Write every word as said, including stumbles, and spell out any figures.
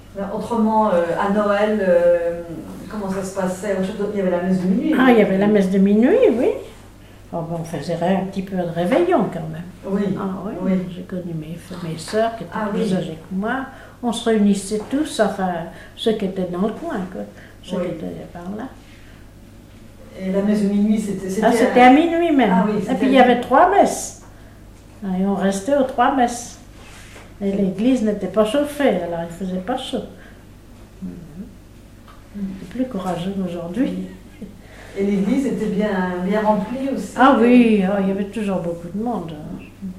Autrement, euh, à Noël, euh, comment ça se passait? Il y avait la messe de minuit. Ah, il y avait la messe de minuit, oui. Oh, ben, on faisait un petit peu de réveillon quand même. Oui. Ah, oui. Oui. J'ai connu mes, mes soeurs qui étaient Ah, plus oui. âgées que moi. On se réunissait tous, enfin, ceux qui étaient dans le coin, quoi. Ceux Oui. qui étaient par là. Et la messe de minuit, c'était... Ah, c'était à minuit même. Ah, oui, et puis il y avait trois messes. Et on restait aux trois messes. Et l'église n'était pas chauffée, alors il ne faisait pas chaud. C'est plus courageux aujourd'hui. Et l'église était bien, bien remplie aussi. Ah oui, oh, il y avait toujours beaucoup de monde.